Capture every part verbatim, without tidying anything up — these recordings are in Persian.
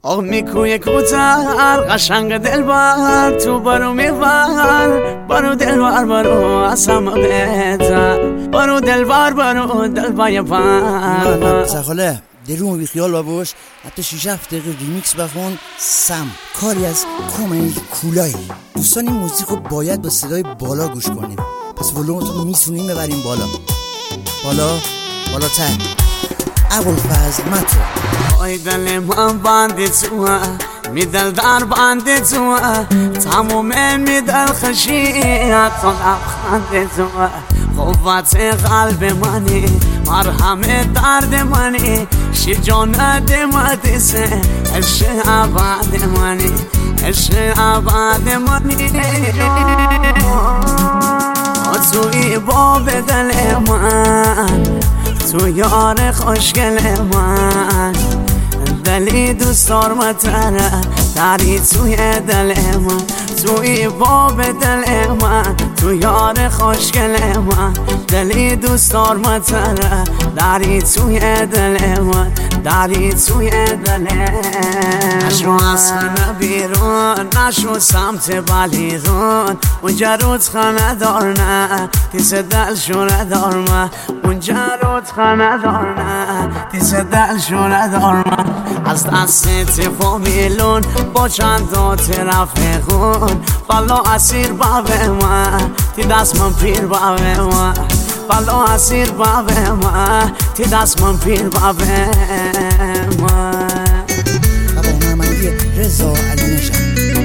آق میکوی کوتر قشنگ دلبر تو برو میبر برو دلبر برو از همه بهتر برو دلبر برو دلبر پر سخاله درون بی خیال بابوش حتی شیش هفت دقیقه ریمیکس بخون سم کاری از کومنی کولایی. دوستان این موزیک رو باید با صدای بالا گوش کنیم، پس ولومتون میتونیم ببریم بالا بالا بالاتر. ابوالفضل متو آی دل من بنده توه میدل در بنده توه تموم میدل خشیت و لبخنده توه قوت قلب منی مرهم درد منی شجاعت مدرسه عشق ابد منی عشق ابد منی توی باب دل من تو یار خوشگل من دلی دوست دارمتره داری توی دل من توی باب دل من تو یار خوشگل من دلی دوست دارمتره داری توی دل من داری توی دل من نشو از خانه بیرون نشو سمت بلیرون اونجا رود خانه دار نه تیز دل شونه دار من اونجا رود خانه دار نه تیز دل شونه دار من از دست فامیلون با چند دات رفقون بلا اسیر بابه من تی دست من پیر بابه من بلا اسیر بابه من تی دست من پیر بابه من بابا هنرمندی رضا علی نژاد.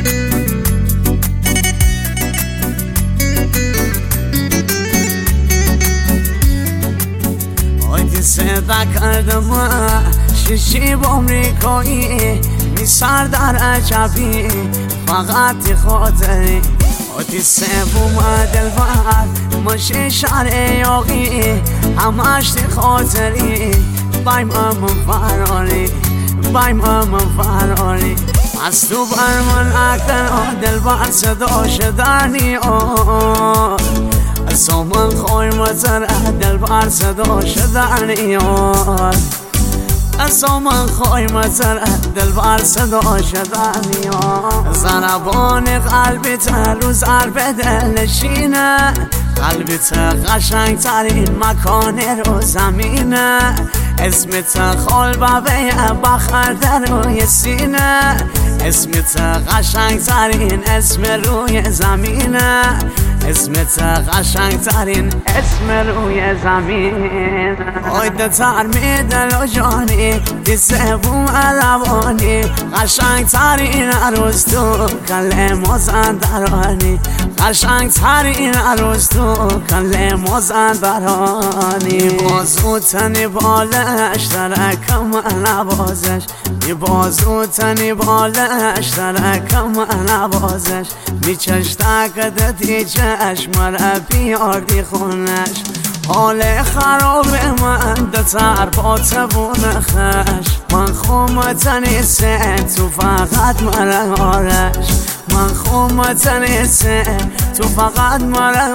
آیدی صدا کردم شیشی با امریکایی می سر در عجبی فقط خاطری آتی سبوم دلبر ماشه شهر یاقی همش تی خاطری بایم امم فراری بایم امم فراری از تو بر من اکتر دلبر صدا شدنی آر از من خوی مزر دلبر صدا شدنی آر از من خوی مزر دلبر صدا شدنی آر زنبان قلبت رو ضرب دل نشینه قلبت قشنگ ترین مکان رو زمینه اسمت خال بابه بخر در روی سینه اسمت قشنگ ترین اسم روی زمینه اسمت قشنگ ترین اسم روی زمین آیده تر میدل و جانی دیسه بوم علوانی قشنگ ترین عروس تو کل مازندرانی قشنگ ترین عروس تو کل مازندرانی بازو تنی بالش درکم نوازش می بازو تنی بالش درکم نوازش می چش تکدتی چشم را بیاردی خونش حال خراب من دتر با تبون خش من خوم تنیسه تو فقط مرا آرش من خوم تنیسه تو فقط مرا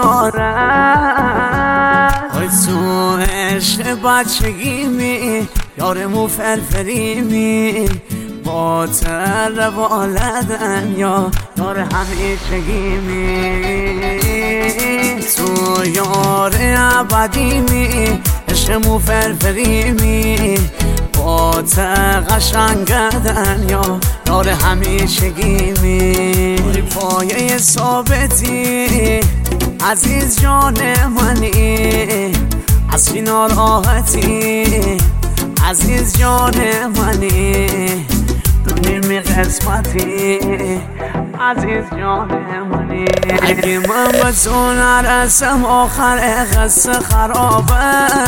آرش ای تو عشق بچگی می یارمو فرفری می با تر والدن یا یار همیشگی می تو یار ابدی می عشقمو فرفری می با تر قشنگدن یا یار همیشگی می پایه ثابتی عزیز جان منی از فی ناراحتی عزیز جان منی دونیم قسمتی عزیز جان منی اگه من به تو نرسم آخر قصه خرابه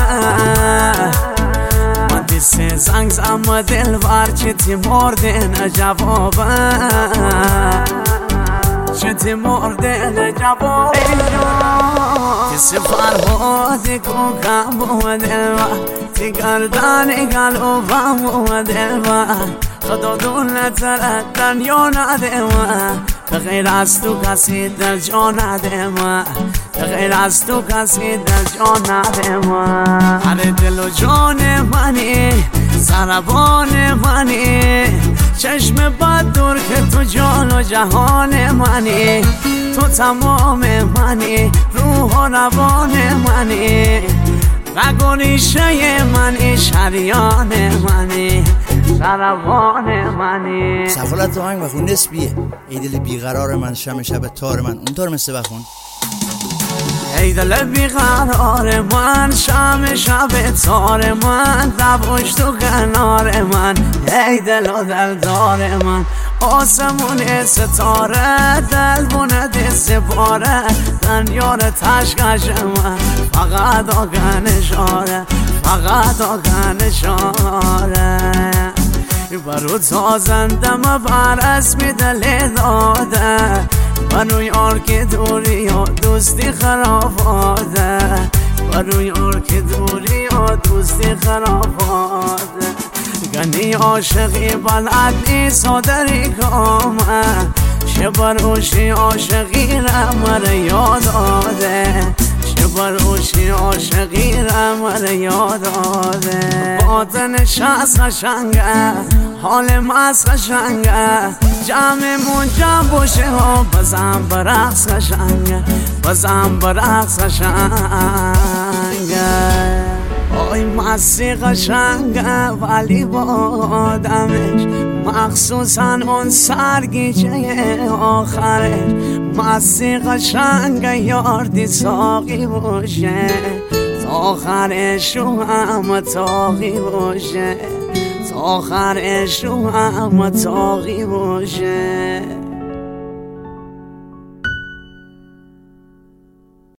من دیسه زنگ زم دل بر چه تی مرده نجوابه چه تی مرده نجوابه کسی فرهادی که کم بود تی گردانی گلو بم بود خدا دولت ردن یا نده من به غیر از تو کسی دل جا نده من به غیر از تو کسی دل جا نده من هر دل و جان منی زربان منی چشم بد دور که تو جان و جهان منی، تو تمام منی، روح و روان منی، رگ و ریشه منی، شریان منی، سروان منی. سفالت آهنگ بخون نسبیه. ای دل بیقرار من، شم شب تار من، اون تار مثل بخون. ای دل بیقرار من، شم شب تار من، دبوش تو کنار من، ای دل و دلدار من، آسمون ستاره، دل بونه سپاره، دنیار تشکش من، فقط آگن شاره، فقط آگن شاره. برو تازندم بر اسم دل داده، برو یار که دوری یا دوستی خراباده، برو یار که دوری یا دوستی خراباده. گنی عاشقی بلد نیست و دری کامه، چه بروشی عاشقی رمر یاد آده، چه بروشی عاشقی رمر یاد آده. باطنش از قشنگه، حال مست قشنگه، جمعمون جمع باشه و بزن برقص قشنگه، بزن برقص قشنگه. آی مستی قشنگه ولی با آدمش، مخصوصا اون سرگیجه آخرش. مستی قشنگه یاردی ساقی باشه، تا آخرش رو هم تاقی باشه، تا آخرش رو هم تاقی باشه.